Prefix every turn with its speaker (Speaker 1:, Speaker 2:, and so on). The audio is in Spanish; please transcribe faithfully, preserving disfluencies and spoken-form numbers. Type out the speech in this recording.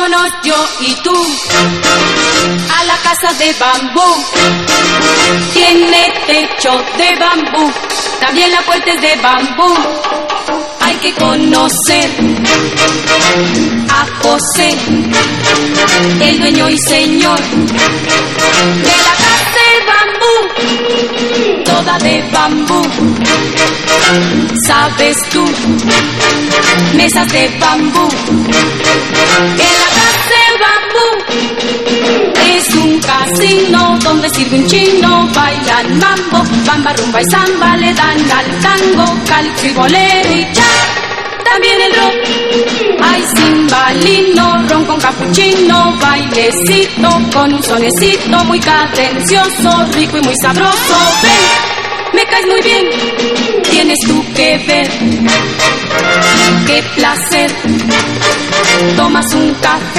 Speaker 1: Vámonos yo y tú a la casa de bambú. Tiene techo de bambú, también la puerta es de bambú. Hay que conocer a José, el dueño y señor de la casa de bambú, toda de bambú. ¿Sabes tú? Mesas de bambú. En la casa de bambú es un casino donde sirve un chino, bailan mambo, bamba, rumba y samba, le dan al tango, calipso y bolero y ya. También el rock, hay cimbalino, ron con capuchino, bailecito con un sonecito muy cadencioso, rico y muy sabroso. Ven, me caes muy bien, tienes tú que ver. Qué placer, tomas un café